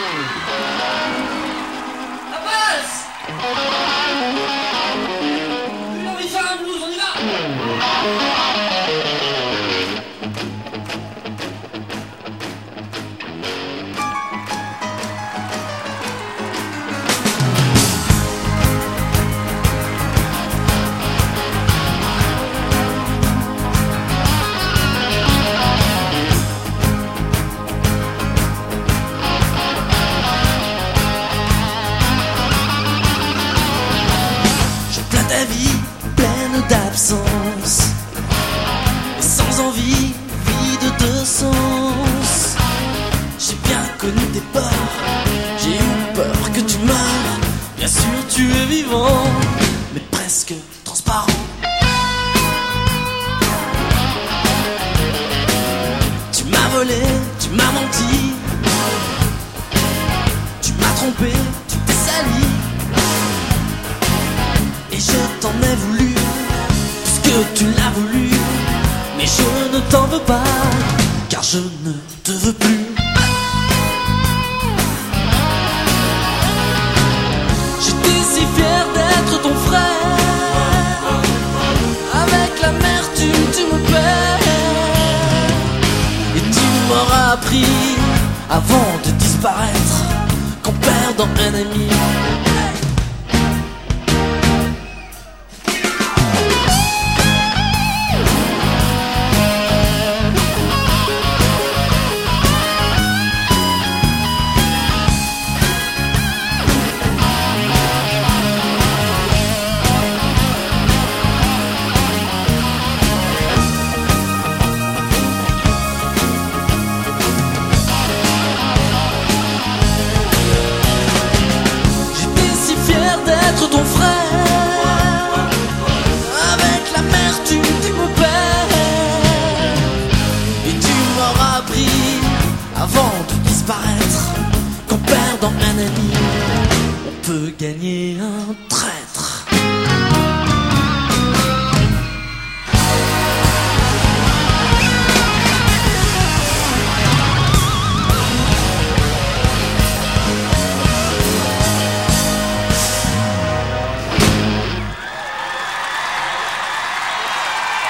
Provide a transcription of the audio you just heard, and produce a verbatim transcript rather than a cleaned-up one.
La passe. Une envie de faire un blues, on y va. Ta vie pleine d'absence et sans envie, vide de sens. J'ai bien connu tes peurs, j'ai eu peur que tu meurs. Bien sûr tu es vivant, mais presque transparent. Tu m'as volé, tu m'as menti, tu m'as trompé, tu t'es sali. Je t'en ai voulu, puisque tu l'as voulu. Mais je ne t'en veux pas, car je ne te veux plus. J'étais si fier d'être ton frère. Avec l'amertume tu me perds. Et tu m'auras appris, avant de disparaître, qu'en perdant un ami, ton frère. Avec l'amertume tu me perds. Et tu m'auras appris, avant de disparaître, qu'en perdant un ami, on peut gagner un traître.